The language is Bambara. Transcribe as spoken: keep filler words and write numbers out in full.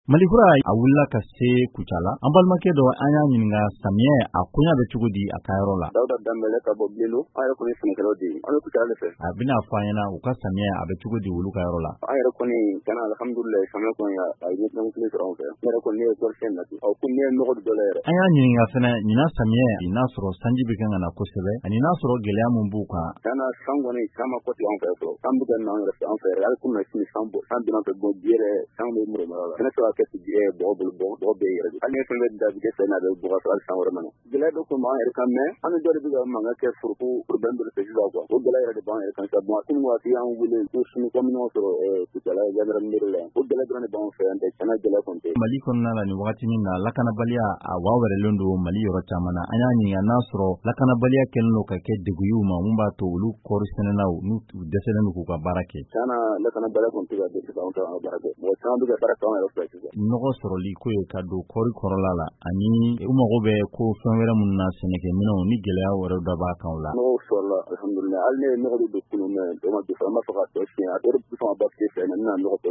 Malikura a wulila ka se Kucala an balimakɛ dɔ an y'a ɲininka samiyɛ a kunya bɛ cogo di a ka yɔrɔ la. Dawuda Danbɛlɛ ka bɔ Bielo an yɛrɛ kɔni sɛnɛkɛlaw de an bɛ Kucala de fɛ. A bɛna fɔ an ɲɛna u ka samiyɛ a bɛ cogo di olu ka yɔrɔ la. An yɛrɛ kɔni kana alhamdulilayi samiyɛ kɔni a ye ɲɛtɛmɛ kelen sɔrɔ an fɛ. Ne yɛrɛ kɔni ne ye kɔɔrisɛn na ɔ ko ne ye nɔgɔ dɔ la yɛrɛ. An y'a ɲininka fɛnɛ ɲina samiyɛ n'a sɔrɔ sanji bɛ kan ka na kosɛbɛ ani n'a sɔrɔ gɛlɛya mun b'u kan. Kana san kɔni caman kɔti an fɛ fɔlɔ. San bɛ ka na an yɛrɛ fɛ an fɛ yɛrɛ hali komi sini san bɔ san donna fɛ bon bi yɛrɛ san bɛ murumura la. Sɛnɛ tɛ ka kɛ bɔgɔ bolo bɔgɔ bɛ yɛrɛ. Hali ne fɛn bɛ da bi kɛ fɛn na bɛ bɔgɔ sɔrɔ hali san wɛrɛ mana. Gɛlɛya dɔ kɔni b'an yɛrɛ kan mɛ an dɔ de bɛ ka mankan kɛ foroko problème dɔ de fɛ sisan quoi. O gɛlɛya yɛrɛ de b'an yɛrɛ kan sisan bon kunun waati y'an wele ko sini kɔminɛnw sɔrɔ Kucala gendarmerie la o gɛlɛya dɔrɔn de b'an fɛ yan tɛ sɛnɛ gɛlɛya kɔni tɛ. Mali kɔnɔna la nin wagatinin na lakanabaliya a wawɛrɛlen don Mali yɔrɔ caman na an y'a ɲininka n'a sɔrɔ lakanabaliya kɛlen don ka kɛ degun y'u ma mun b'a to olu kɔɔri sɛnɛnaw n'u dɛsɛlen don k'u ka baara kɛ. Kana lakanabaliya kɔni tɛ ka dɛsɛ anw ka baara kɛ mɔgɔ caman bɛ ka baara kɛ anw yɛrɛ fɛ sisan. Nɔgɔ sɔrɔli ko ye ka don kɔɔri kɔrɔla la ani u mago bɛ ko fɛn wɛrɛ minnu na sɛnɛkɛminɛnw ni gɛlɛya wɛrɛ dɔ b'a kan o la. Nɔgɔ sɔrɔla alhamdulilayi hali ne ye nɔgɔ de don kunun mɛ o ma don fana an b'a fɔ ka tɔ siɲɛ a dɔw de bɛ sɔn ka basigi fɛ mɛ n bɛna nɔgɔ